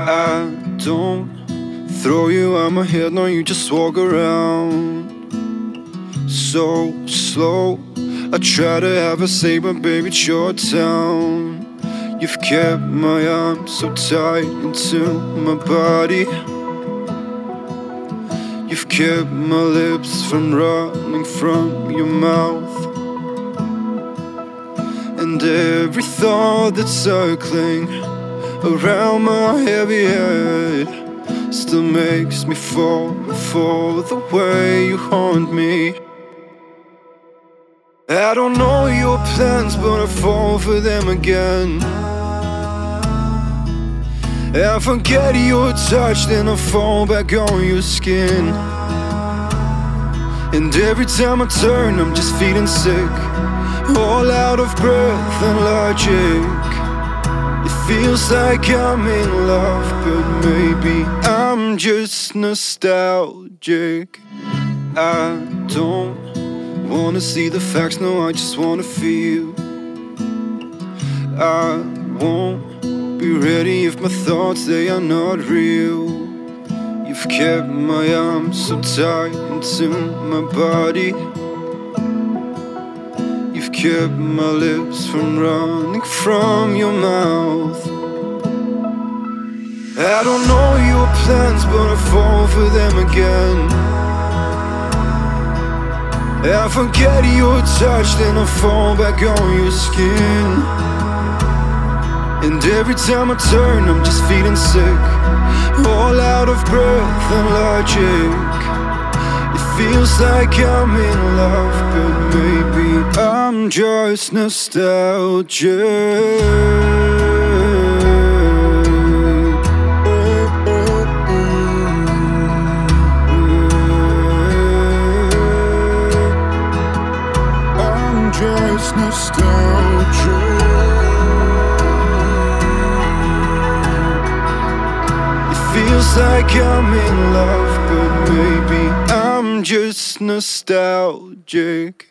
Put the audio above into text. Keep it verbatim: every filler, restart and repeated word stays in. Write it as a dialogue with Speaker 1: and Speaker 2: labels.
Speaker 1: I don't throw you out my head, no, you just walk around so slow. I try to have a say, but baby, it's your town. You've kept my arms so tight into my body. You've kept my lips from running from your mouth. And every thought that's circling around my heavy head still makes me fall for the way you haunt me. I don't know your plans, but I fall for them again. I forget your touch, then I fall back on your skin. And every time I turn, I'm just feeling sick, all out of breath and logic. It feels like I'm in love, but maybe I'm just nostalgic. I don't wanna see the facts, no, I just wanna feel. I won't be ready if my thoughts, they are not real. You've kept my arms so tight into my body. You've kept my lips from running from your mouth. I don't know your plans, but I fall for them again. I forget your touch, then I fall back on your skin. And every time I turn, I'm just feeling sick, all out of breath and logic. It feels like I'm in love, but maybe I'm just nostalgic. Just nostalgia. It feels like I'm in love, but maybe I'm just nostalgic.